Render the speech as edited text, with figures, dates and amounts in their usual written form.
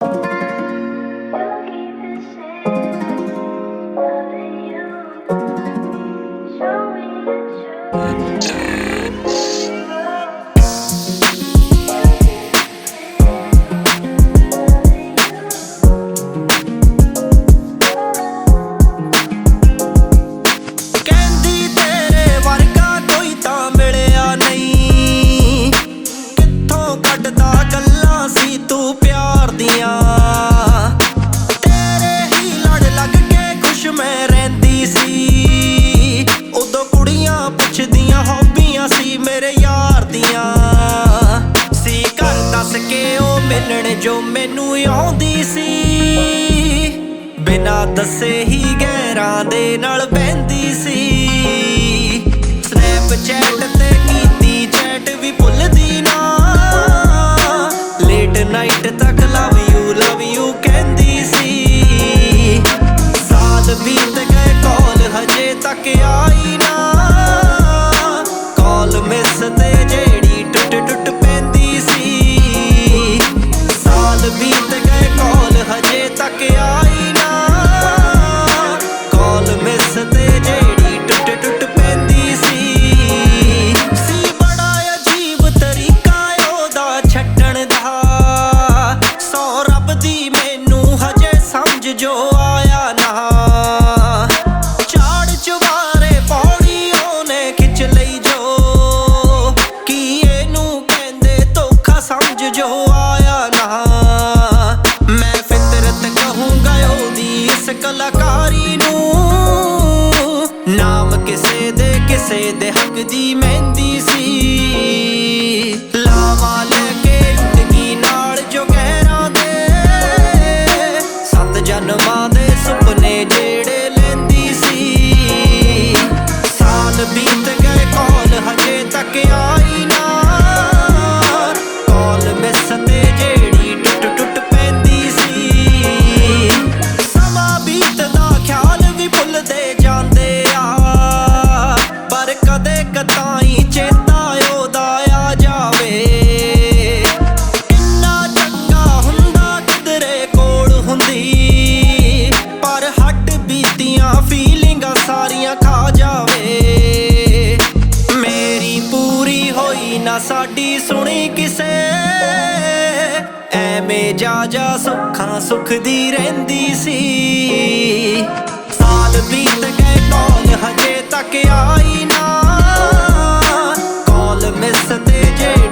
जो मैनू आउंदी सी बिना दसे ही गैरां दे नाल बहंदी सी। स्नैपचैट ते कीती चैट भी भुलदी ना, लेट नाइट तक लव यू कहंदी सी। साल बीत गए कॉल हजे तक आई ना, कॉल मिस ते जेड़ी टुट टुट पैंदी सी। बीत गए कॉल हजे तक आई ना, कॉल मिस ते जेड़ी टुट टुट पैंदी सी। बड़ा अजीब तरीका ओदा छड्डण दा, सौ रब दी मैनू हजे समझ जो आया ना। चाड़ चुबारे पौड़ी ओने खिच लई जो, की एनू कहंदे धोखा समझ जो आया ना। कलाकारी नू नाम किसे दे हक दी मेहंदी सी। लावा लेके जिंदगी नाल जो गहरां दे, 7 जन्मां दे सुपने जेड़े लैंदी सी। साल बीत गए कॉल हजे तक आई ना, कॉल मिस ते जेड़ी टुट टुट पैंदी सी। कताई चेता ओदा आ जावे, इन्ना चंगा हुंदा किधरे कोल हुंदी, पर हट बीतियां फीलिंगां सारियां खा जावे। मेरी पूरी होई ना साडी सुनी किसे, ऐवें जा सुखां सुख दी रहिंदी सी। साल बीत गए कॉल हजे तक आई ना, कॉल मिस ते जेड़ी